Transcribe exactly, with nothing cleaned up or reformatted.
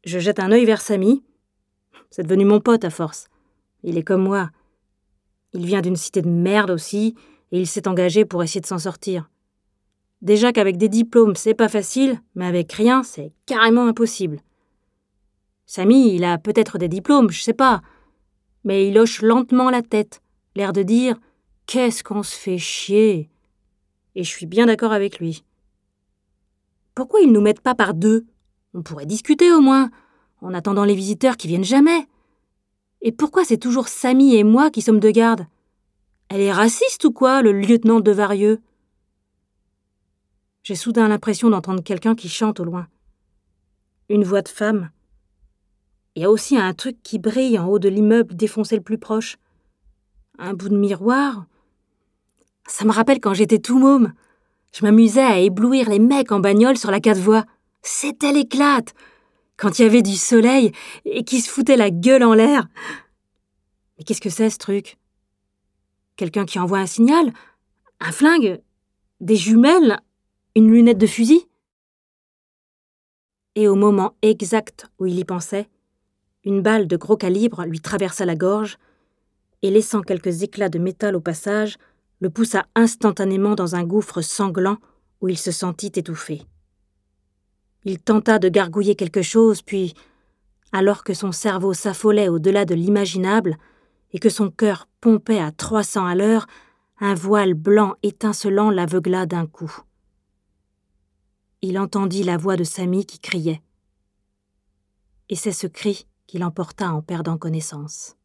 Je jette un œil vers Samy. C'est devenu mon pote à force. Il est comme moi. Il vient d'une cité de merde aussi, et il s'est engagé pour essayer de s'en sortir. Déjà qu'avec des diplômes, c'est pas facile, mais avec rien, c'est carrément impossible. Samy, il a peut-être des diplômes, je sais pas, mais il hoche lentement la tête, l'air de dire « Qu'est-ce qu'on se fait chier ?» Et je suis bien d'accord avec lui. Pourquoi ils nous mettent pas par deux ? On pourrait discuter au moins, en attendant les visiteurs qui viennent jamais. Et pourquoi c'est toujours Samy et moi qui sommes de garde ? Elle est raciste ou quoi, le lieutenant de Varieux ? J'ai soudain l'impression d'entendre quelqu'un qui chante au loin. Une voix de femme. Il y a aussi un truc qui brille en haut de l'immeuble défoncé le plus proche. Un bout de miroir. Ça me rappelle quand j'étais tout môme. Je m'amusais à éblouir les mecs en bagnole sur la quatre-voies. C'était l'éclate, quand il y avait du soleil et qui se foutait la gueule en l'air. Mais qu'est-ce que c'est ce truc ? Quelqu'un qui envoie un signal ? Un flingue ? Des jumelles ? Une lunette de fusil ? Et au moment exact où il y pensait, une balle de gros calibre lui traversa la gorge et, laissant quelques éclats de métal au passage, le poussa instantanément dans un gouffre sanglant où il se sentit étouffé. Il tenta de gargouiller quelque chose, puis, alors que son cerveau s'affolait au-delà de l'imaginable et que son cœur pompait à trois cents à l'heure, un voile blanc étincelant l'aveugla d'un coup. Il entendit la voix de Samy qui criait. Et c'est ce cri qui l'emporta en perdant connaissance.